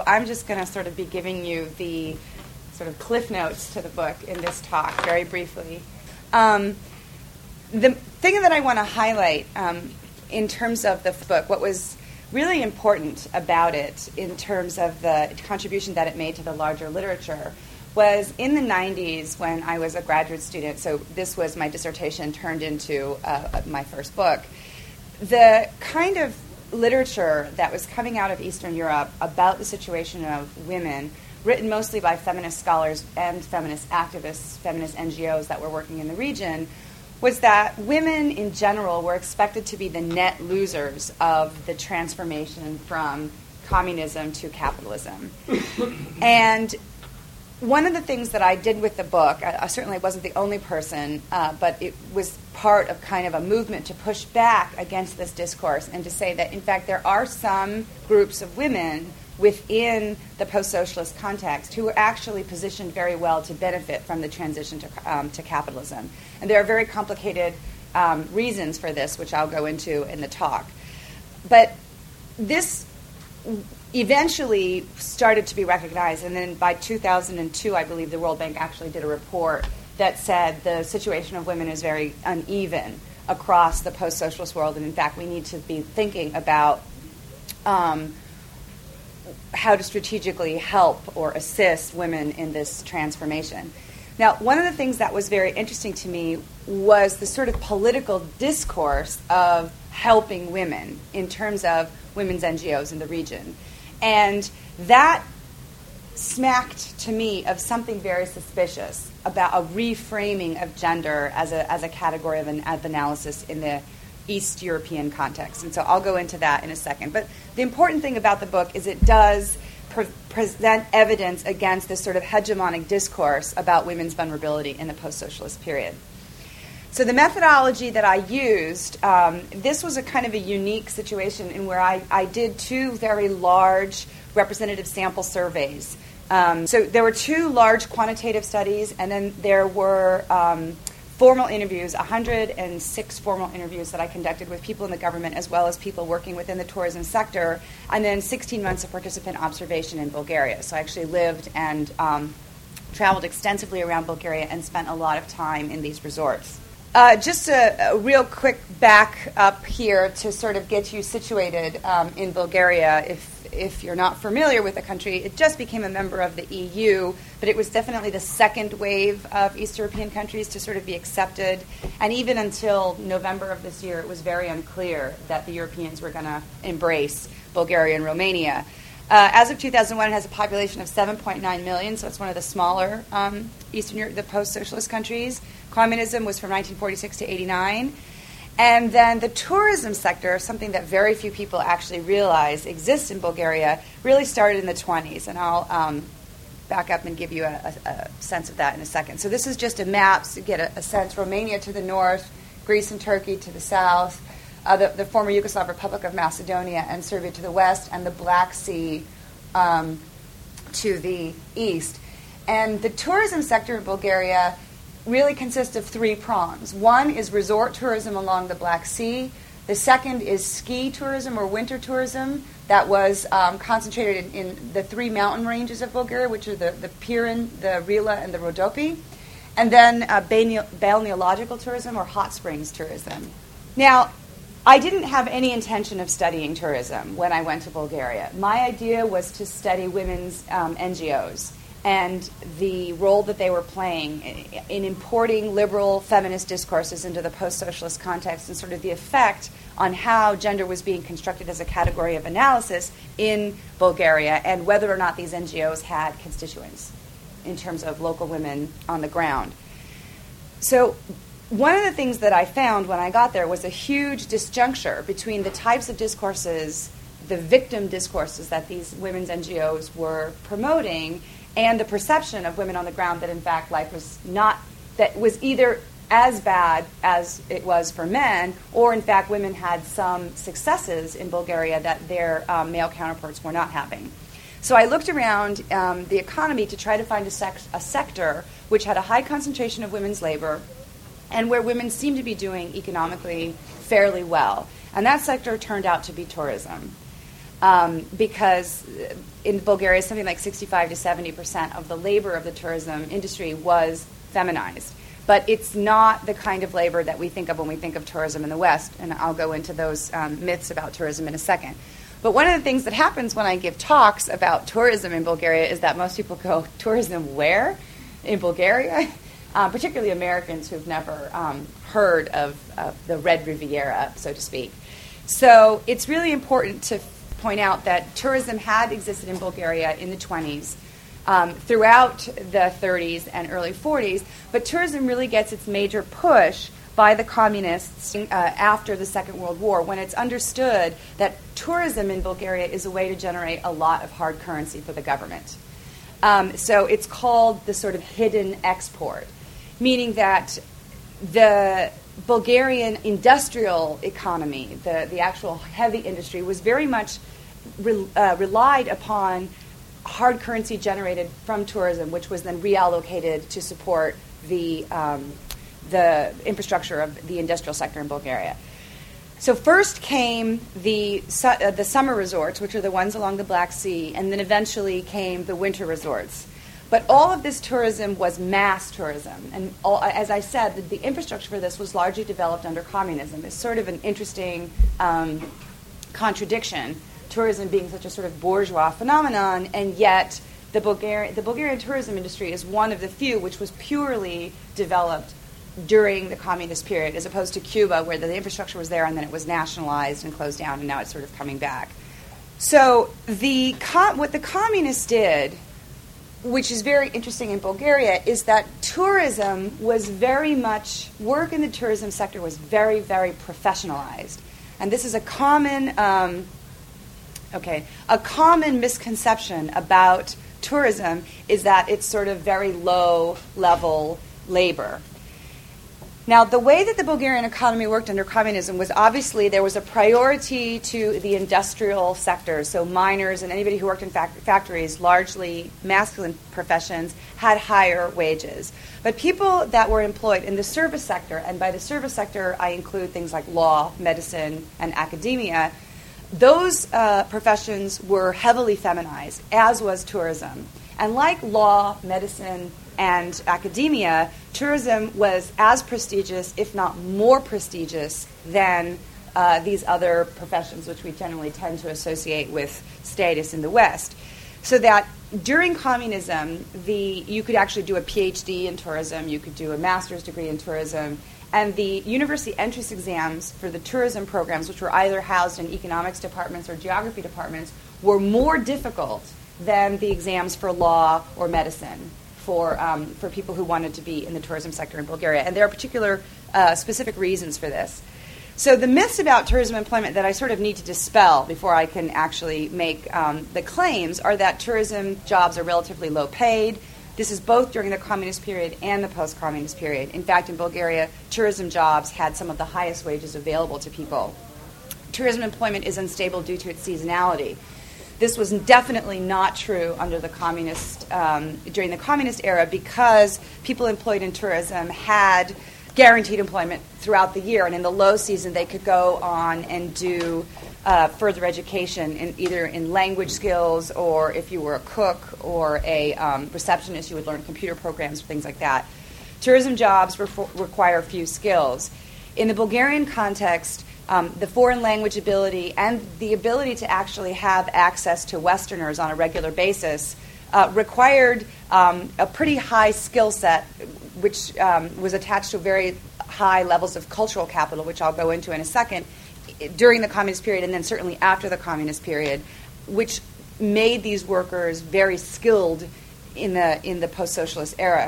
I'm just going to sort of be giving you the sort of cliff notes to the book in this talk very briefly. The thing that I want to highlight in terms of the book, what was really important about it in terms of the contribution that it made to the larger literature, was in the 90s when I was a graduate student, so this was my dissertation turned into my first book, the kind of literature that was coming out of Eastern Europe about the situation of women, written mostly by feminist scholars and feminist activists, feminist NGOs that were working in the region, was that women in general were expected to be the net losers of the transformation from communism to capitalism. And one of the things that I did with the book, I certainly wasn't the only person, but it was part of kind of a movement to push back against this discourse and to say that, in fact, there are some groups of women within the post-socialist context who are actually positioned very well to benefit from the transition to capitalism. And there are very complicated reasons for this, which I'll go into in the talk. But this eventually started to be recognized, and then by 2002, I believe the World Bank actually did a report that said the situation of women is very uneven across the post-socialist world, and in fact, we need to be thinking about how to strategically help or assist women in this transformation. Now, one of the things that was very interesting to me was the sort of political discourse of helping women in terms of women's NGOs in the region. And that smacked to me of something very suspicious about a reframing of gender as a category of analysis in the East European context. And so I'll go into that in a second. But the important thing about the book is it does present evidence against this sort of hegemonic discourse about women's vulnerability in the post-socialist period. So the methodology that I used, this was a kind of a unique situation in where I did two very large representative sample surveys. So there were two large quantitative studies, and then there were formal interviews, 106 formal interviews that I conducted with people in the government as well as people working within the tourism sector, and then 16 months of participant observation in Bulgaria. So I actually lived and traveled extensively around Bulgaria and spent a lot of time in these resorts. Just a real quick back up here to sort of get you situated in Bulgaria. If you're not familiar with the country, it just became a member of the EU, but it was definitely the second wave of East European countries to sort of be accepted. And even until November of this year, it was very unclear that the Europeans were going to embrace Bulgaria and Romania. As of 2001, it has a population of 7.9 million, so it's one of the smaller Eastern Europe, the post-socialist countries. Communism was from 1946 to 89. And then the tourism sector, something that very few people actually realize exists in Bulgaria, really started in the 20s. And I'll back up and give you a sense of that in a second. So this is just a map to get a sense. Romania to the north, Greece and Turkey to the south, the former Yugoslav Republic of Macedonia and Serbia to the west, and the Black Sea to the east. And the tourism sector in Bulgaria really consists of three prongs. One is resort tourism along the Black Sea. The second is ski tourism or winter tourism that was concentrated in the three mountain ranges of Bulgaria, which are the Pirin, the Rila, and the Rhodope. And then balneological tourism or hot springs tourism. Now, I didn't have any intention of studying tourism when I went to Bulgaria. My idea was to study women's NGOs and the role that they were playing in importing liberal feminist discourses into the post-socialist context and sort of the effect on how gender was being constructed as a category of analysis in Bulgaria and whether or not these NGOs had constituents in terms of local women on the ground. So one of the things that I found when I got there was a huge disjuncture between the types of discourses, the victim discourses that these women's NGOs were promoting, and the perception of women on the ground that, in fact, life was not, that was either as bad as it was for men, or, in fact, women had some successes in Bulgaria that their male counterparts were not having. So I looked around the economy to try to find a sector which had a high concentration of women's labor and where women seemed to be doing economically fairly well. And that sector turned out to be tourism. because in Bulgaria, something like 65 to 70% of the labor of the tourism industry was feminized. But it's not the kind of labor that we think of when we think of tourism in the West, and I'll go into those myths about tourism in a second. But one of the things that happens when I give talks about tourism in Bulgaria is that most people go, tourism where? In Bulgaria? Particularly Americans who've never heard of the Red Riviera, so to speak. So it's really important to point out that tourism had existed in Bulgaria in the 20s, throughout the 30s and early 40s, but tourism really gets its major push by the communists after the Second World War, when it's understood that tourism in Bulgaria is a way to generate a lot of hard currency for the government. So it's called the sort of hidden export, meaning that the Bulgarian industrial economy, the actual heavy industry, was very much relied upon hard currency generated from tourism, which was then reallocated to support the infrastructure of the industrial sector in Bulgaria. So first came the summer resorts, which are the ones along the Black Sea, and then eventually came the winter resorts. But all of this tourism was mass tourism. And as I said, the infrastructure for this was largely developed under communism. It's sort of an interesting contradiction, tourism being such a sort of bourgeois phenomenon, and yet the Bulgarian tourism industry is one of the few which was purely developed during the communist period, as opposed to Cuba, where the infrastructure was there and then it was nationalized and closed down, and now it's sort of coming back. So what the communists did, which is very interesting in Bulgaria, is that tourism was very much, work in the tourism sector was very, very professionalized. And this is a common misconception about tourism, is that it's sort of very low-level labor. Now, the way that the Bulgarian economy worked under communism was obviously there was a priority to the industrial sector. So miners and anybody who worked in factories, largely masculine professions, had higher wages. But people that were employed in the service sector, and by the service sector I include things like law, medicine, and academia, those professions were heavily feminized, as was tourism. And like law, medicine, and academia, tourism was as prestigious, if not more prestigious, than these other professions, which we generally tend to associate with status in the West. So that during communism, you could actually do a PhD in tourism, you could do a master's degree in tourism, and the university entrance exams for the tourism programs, which were either housed in economics departments or geography departments, were more difficult than the exams for law or medicine for people who wanted to be in the tourism sector in Bulgaria. And there are particular specific reasons for this. So the myths about tourism employment that I sort of need to dispel before I can actually make the claims are that tourism jobs are relatively low paid. This is both during the communist period and the post-communist period. In fact, in Bulgaria, tourism jobs had some of the highest wages available to people. Tourism employment is unstable due to its seasonality. This was definitely not true under the during the communist era, because people employed in tourism had guaranteed employment throughout the year, and in the low season they could go on and do further education either in language skills, or if you were a cook or a receptionist, you would learn computer programs or things like that. Tourism jobs require few skills. In the Bulgarian context, the foreign language ability and the ability to actually have access to Westerners on a regular basis required a pretty high skill set, which was attached to very high levels of cultural capital, which I'll go into in a second, during the communist period and then certainly after the communist period, which made these workers very skilled in the post-socialist era.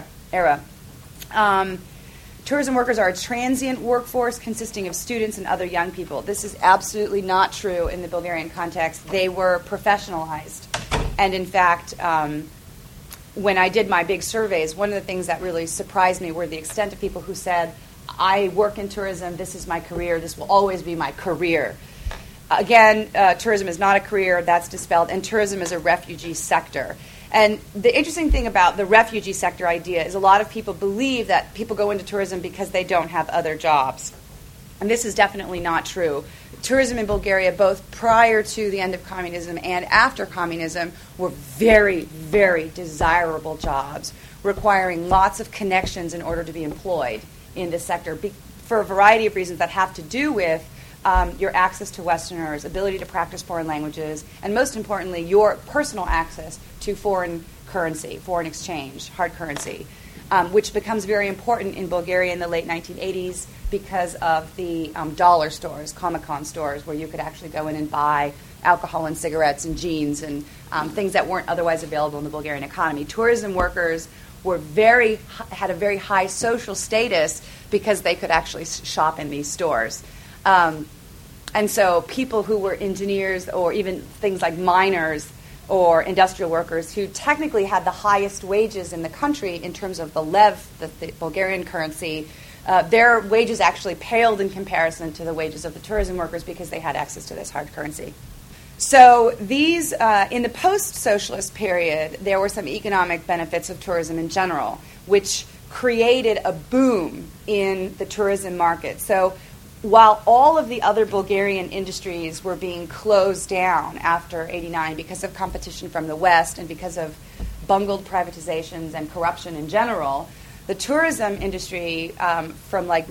Tourism workers are a transient workforce consisting of students and other young people. This is absolutely not true in the Bulgarian context. They were professionalized. And in fact, when I did my big surveys, one of the things that really surprised me were the extent of people who said, I work in tourism, this is my career, this will always be my career. Again, tourism is not a career, that's dispelled, and tourism is a refugee sector. And the interesting thing about the refugee sector idea is a lot of people believe that people go into tourism because they don't have other jobs. And this is definitely not true. tourism in Bulgaria, both prior to the end of communism and after communism, were very, very desirable jobs, requiring lots of connections in order to be employed in this sector for a variety of reasons that have to do with your access to Westerners, ability to practice foreign languages, and most importantly, your personal access to foreign currency, foreign exchange, hard currency, which becomes very important in Bulgaria in the late 1980s because of the dollar stores, Comecon stores, where you could actually go in and buy alcohol and cigarettes and jeans and things that weren't otherwise available in the Bulgarian economy. Tourism workers had a very high social status because they could actually shop in these stores. And so people who were engineers or even things like miners or industrial workers who technically had the highest wages in the country in terms of the lev, the Bulgarian currency, their wages actually paled in comparison to the wages of the tourism workers because they had access to this hard currency. So these, in the post-socialist period, there were some economic benefits of tourism in general, which created a boom in the tourism market. So while all of the other Bulgarian industries were being closed down after '89 because of competition from the West and because of bungled privatizations and corruption in general, the tourism industry from like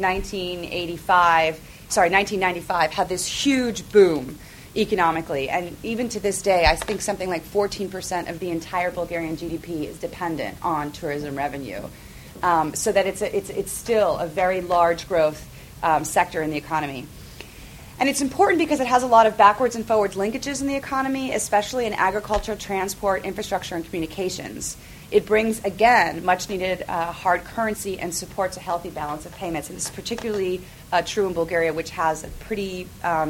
1995 had this huge boom economically. And even to this day, I think something like 14% of the entire Bulgarian GDP is dependent on tourism revenue. So that it's still a very large growth sector in the economy. And it's important because it has a lot of backwards and forwards linkages in the economy, especially in agriculture, transport, infrastructure, and communications. It brings, again, much-needed hard currency and supports a healthy balance of payments. And this is particularly true in Bulgaria, which has a pretty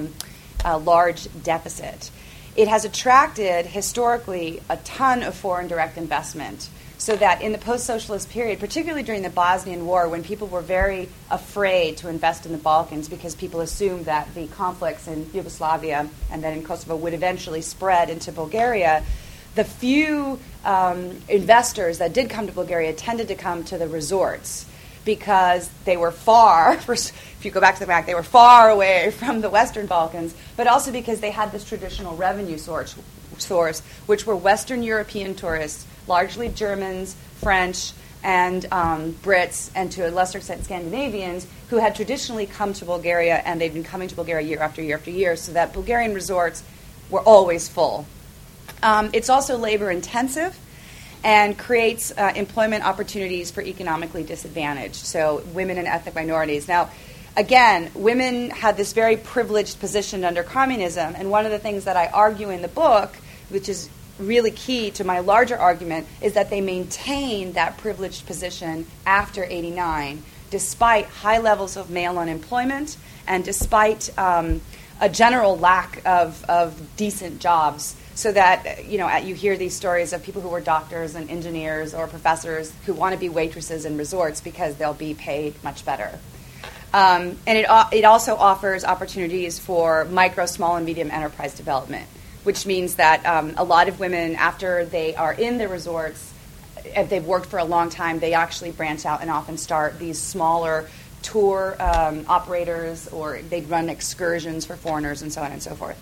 large deficit. It has attracted, historically, a ton of foreign direct investment, so that in the post-socialist period, particularly during the Bosnian War, when people were very afraid to invest in the Balkans because people assumed that the conflicts in Yugoslavia and then in Kosovo would eventually spread into Bulgaria, the few investors that did come to Bulgaria tended to come to the resorts because they were far, if you go back to the map, they were far away from the Western Balkans, but also because they had this traditional revenue source, which were Western European tourists, largely Germans, French, and Brits, and to a lesser extent Scandinavians, who had traditionally come to Bulgaria, and they'd been coming to Bulgaria year after year after year, so that Bulgarian resorts were always full. It's also labor intensive and creates employment opportunities for economically disadvantaged, so women and ethnic minorities. Now, again, women had this very privileged position under communism, and one of the things that I argue in the book, which is really key to my larger argument, is that they maintain that privileged position after '89, despite high levels of male unemployment and despite a general lack of decent jobs. So that, you hear these stories of people who were doctors and engineers or professors who want to be waitresses in resorts because they'll be paid much better. And it also offers opportunities for micro, small, and medium enterprise development, which means that a lot of women, after they are in the resorts, if they've worked for a long time, they actually branch out and often start these smaller tour operators, or they'd run excursions for foreigners and so on and so forth.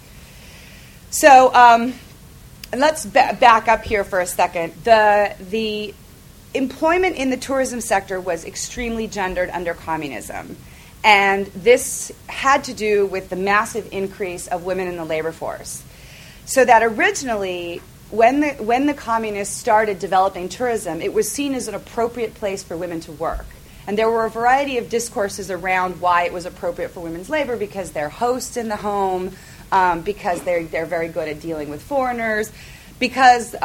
So let's back up here for a second. The employment in the tourism sector was extremely gendered under communism. And this had to do with the massive increase of women in the labor force. So that originally, when the communists started developing tourism, it was seen as an appropriate place for women to work. And there were a variety of discourses around why it was appropriate for women's labor, because they're hosts in the home, because they're very good at dealing with foreigners, because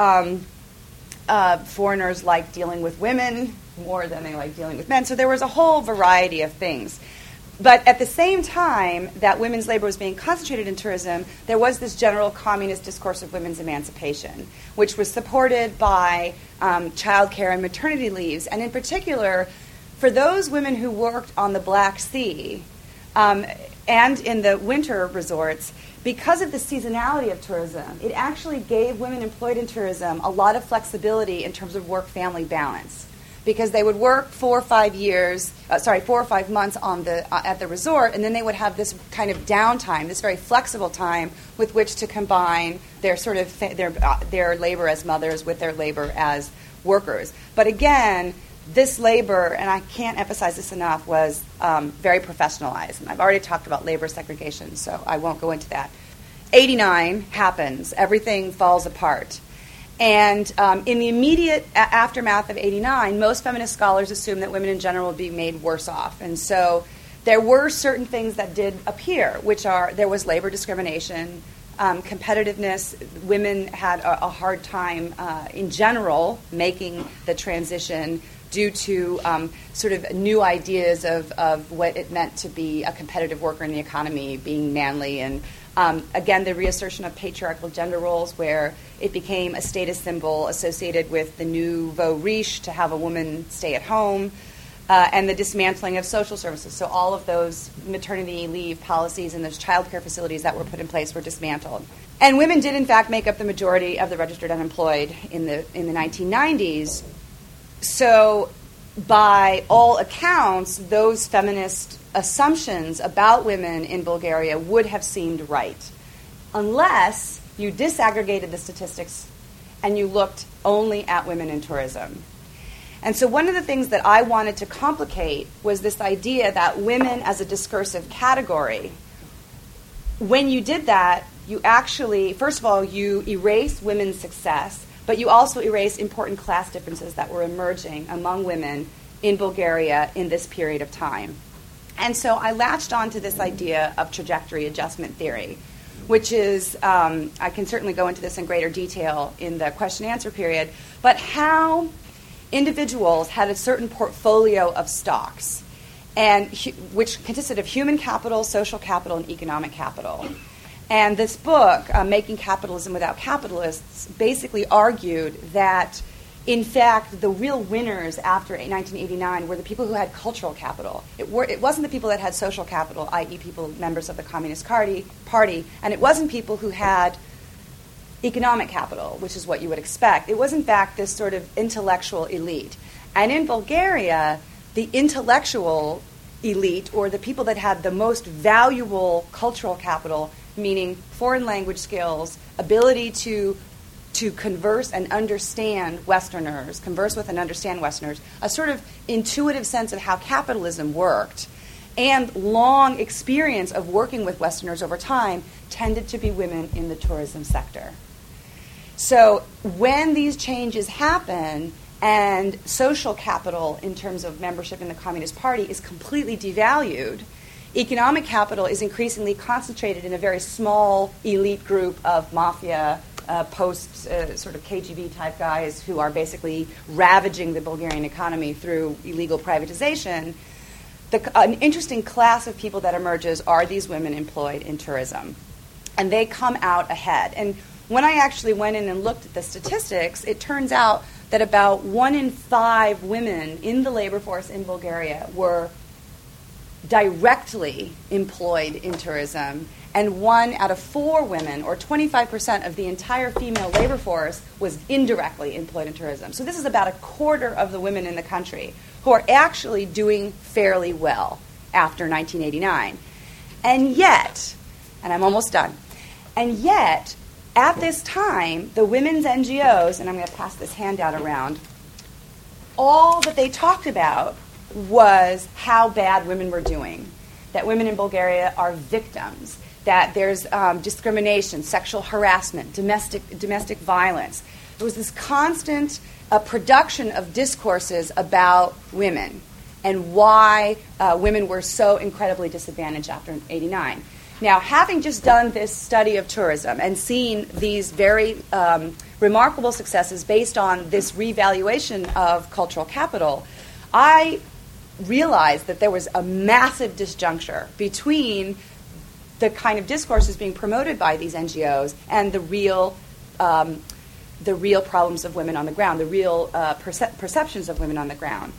foreigners like dealing with women more than they like dealing with men. So there was a whole variety of things. But at the same time that women's labor was being concentrated in tourism, there was this general communist discourse of women's emancipation, which was supported by child care and maternity leaves. And in particular, for those women who worked on the Black Sea and in the winter resorts, because of the seasonality of tourism, it actually gave women employed in tourism a lot of flexibility in terms of work-family balance. because they would work 4 or 5 months on at the resort, and then they would have this kind of downtime, this very flexible time with which to combine their sort of their labor as mothers with their labor as workers. But again, this labor, and I can't emphasize this enough, was very professionalized. And I've already talked about labor segregation, so I won't go into that. 89 happens. Everything falls apart. And in the immediate aftermath of 89, most feminist scholars assume that women in general would be made worse off. And so there were certain things that did appear, which are there was labor discrimination, competitiveness. Women had a hard time in general making the transition due to sort of new ideas of what it meant to be a competitive worker in the economy, being manly, and again, the reassertion of patriarchal gender roles, where it became a status symbol associated with the nouveau riche to have a woman stay at home, and the dismantling of social services. So all of those maternity leave policies and those child care facilities that were put in place were dismantled. And women did, in fact, make up the majority of the registered unemployed in the 1990s. So by all accounts, those feminist assumptions about women in Bulgaria would have seemed right, unless you disaggregated the statistics and you looked only at women in tourism. And so one of the things that I wanted to complicate was this idea that women as a discursive category, when you did that, you actually, first of all, you erase women's success, but you also erase important class differences that were emerging among women in Bulgaria in this period of time. And so I latched onto this idea of trajectory adjustment theory, which is, I can certainly go into this in greater detail in the question-answer period, but how individuals had a certain portfolio of stocks, and which consisted of human capital, social capital, and economic capital. And this book, Making Capitalism Without Capitalists, basically argued that, in fact, the real winners after 1989 were the people who had cultural capital. It wasn't the people that had social capital, i.e. people, members of the Communist Party, and it wasn't people who had economic capital, which is what you would expect. It was, in fact, this sort of intellectual elite. And in Bulgaria, the intellectual elite, or the people that had the most valuable cultural capital, meaning foreign language skills, ability to converse and understand Westerners, a sort of intuitive sense of how capitalism worked, and long experience of working with Westerners over time, tended to be women in the tourism sector. So when these changes happen and social capital in terms of membership in the Communist Party is completely devalued, economic capital is increasingly concentrated in a very small elite group of mafia, sort of KGB type guys who are basically ravaging the Bulgarian economy through illegal privatization. An interesting class of people that emerges are these women employed in tourism. And they come out ahead. And when I actually went in and looked at the statistics, it turns out that about 1 in 5 women in the labor force in Bulgaria were directly employed in tourism, and 1 out of 4 women, or 25% of the entire female labor force, was indirectly employed in tourism. So this is about a quarter of the women in the country who are actually doing fairly well after 1989. And yet, and I'm almost done, and yet, at this time, the women's NGOs, and I'm going to pass this handout around, all that they talked about was how bad women were doing, that women in Bulgaria are victims, that there's discrimination, sexual harassment, domestic violence. There was this constant production of discourses about women and why women were so incredibly disadvantaged after 89. Now, having just done this study of tourism and seen these very remarkable successes based on this revaluation of cultural capital, I realized that there was a massive disjuncture between the kind of discourses being promoted by these NGOs and the real problems of women on the ground, the real perceptions of women on the ground.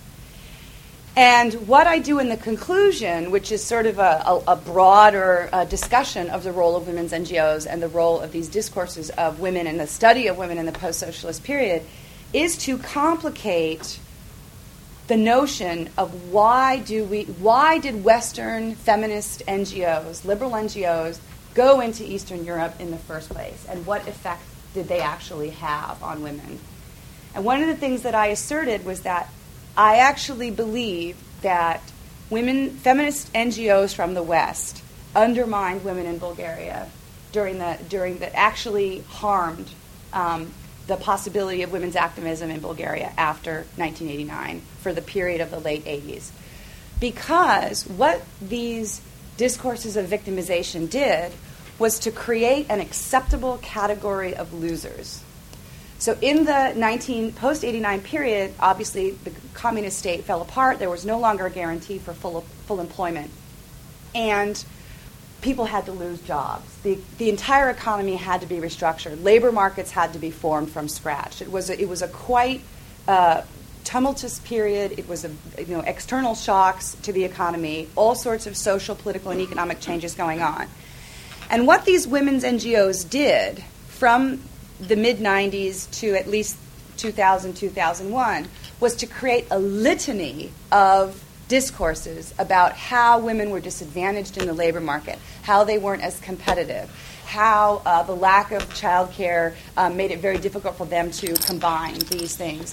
And what I do in the conclusion, which is sort of a broader discussion of the role of women's NGOs and the role of these discourses of women and the study of women in the post-socialist period, is to complicate the notion of why did Western feminist NGOs, liberal NGOs, go into Eastern Europe in the first place, and what effect did they actually have on women? And one of the things that I asserted was that I actually believe that feminist NGOs from the West undermined women in Bulgaria that actually harmed the possibility of women's activism in Bulgaria after 1989 for the period of the late 80s. Because what these discourses of victimization did was to create an acceptable category of losers. So in the post-89 period, obviously the communist state fell apart. There was no longer a guarantee for full employment. And people had to lose jobs. The entire economy had to be restructured. Labor markets had to be formed from scratch. It was a quite tumultuous period. It was external shocks to the economy, all sorts of social, political, and economic changes going on. And what these women's NGOs did from the mid-90s to at least 2000, 2001 was to create a litany of discourses about how women were disadvantaged in the labor market, how they weren't as competitive, how the lack of childcare made it very difficult for them to combine these things,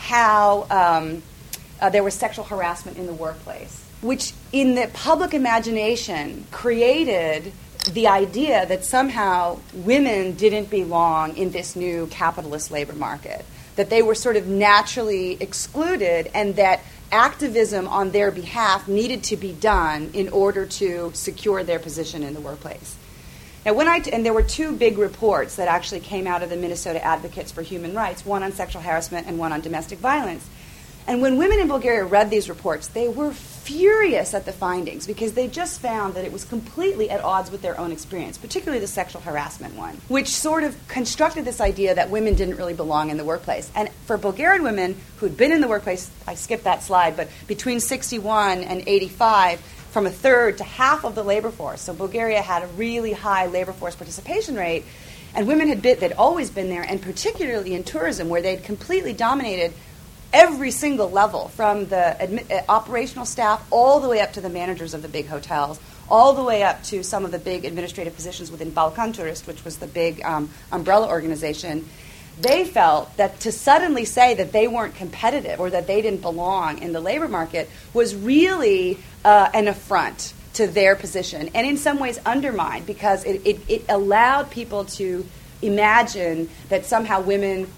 how there was sexual harassment in the workplace, which in the public imagination created the idea that somehow women didn't belong in this new capitalist labor market, that they were sort of naturally excluded, and that activism on their behalf needed to be done in order to secure their position in the workplace. Now, and there were two big reports that actually came out of the Minnesota Advocates for Human Rights, one on sexual harassment and one on domestic violence. And when women in Bulgaria read these reports, they were furious at the findings because they just found that it was completely at odds with their own experience, particularly the sexual harassment one, which sort of constructed this idea that women didn't really belong in the workplace. And for Bulgarian women who'd been in the workplace, I skipped that slide, but between 61 and 85, from a third to half of the labor force. So Bulgaria had a really high labor force participation rate, and women they'd always been there, and particularly in tourism, where they'd completely dominated every single level, from the operational staff all the way up to the managers of the big hotels, all the way up to some of the big administrative positions within Balkan Tourist, which was the big umbrella organization. They felt that to suddenly say that they weren't competitive or that they didn't belong in the labor market was really an affront to their position, and in some ways undermined, because it allowed people to imagine that somehow women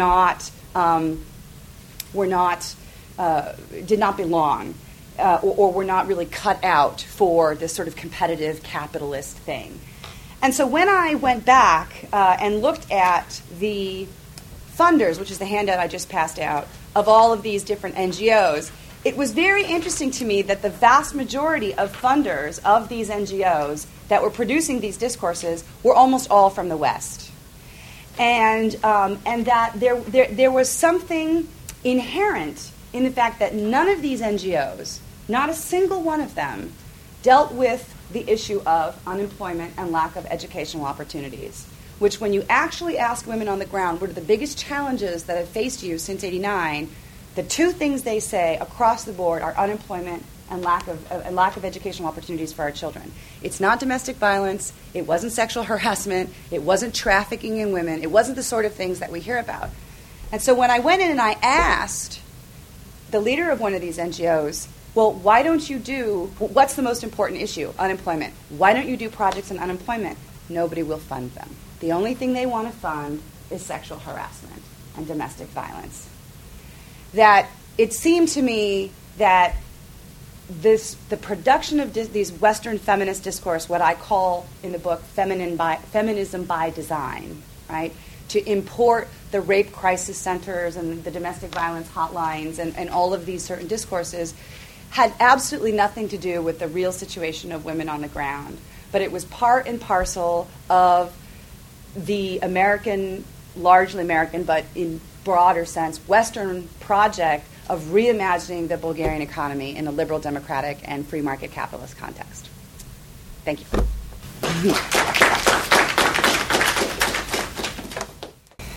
did not belong, or were not really cut out for this sort of competitive capitalist thing. And so when I went back and looked at the funders, which is the handout I just passed out, of all of these different NGOs, it was very interesting to me that the vast majority of funders of these NGOs that were producing these discourses were almost all from the West. And that there was something inherent in the fact that none of these NGOs, not a single one of them, dealt with the issue of unemployment and lack of educational opportunities, which when you actually ask women on the ground what are the biggest challenges that have faced you since '89, the two things they say across the board are unemployment and lack of educational opportunities for our children. It's not domestic violence. It wasn't sexual harassment. It wasn't trafficking in women. It wasn't the sort of things that we hear about. And so when I went in and I asked the leader of one of these NGOs, well, what's the most important issue? Unemployment. Why don't you do projects on unemployment? Nobody will fund them. The only thing they want to fund is sexual harassment and domestic violence. That it seemed to me that the production of these Western feminist discourse, what I call in the book feminism by design, right? To import the rape crisis centers and the domestic violence hotlines and all of these certain discourses had absolutely nothing to do with the real situation of women on the ground. But it was part and parcel of the American, largely American, but in broader sense, Western project of reimagining the Bulgarian economy in a liberal, democratic, and free market capitalist context. Thank you.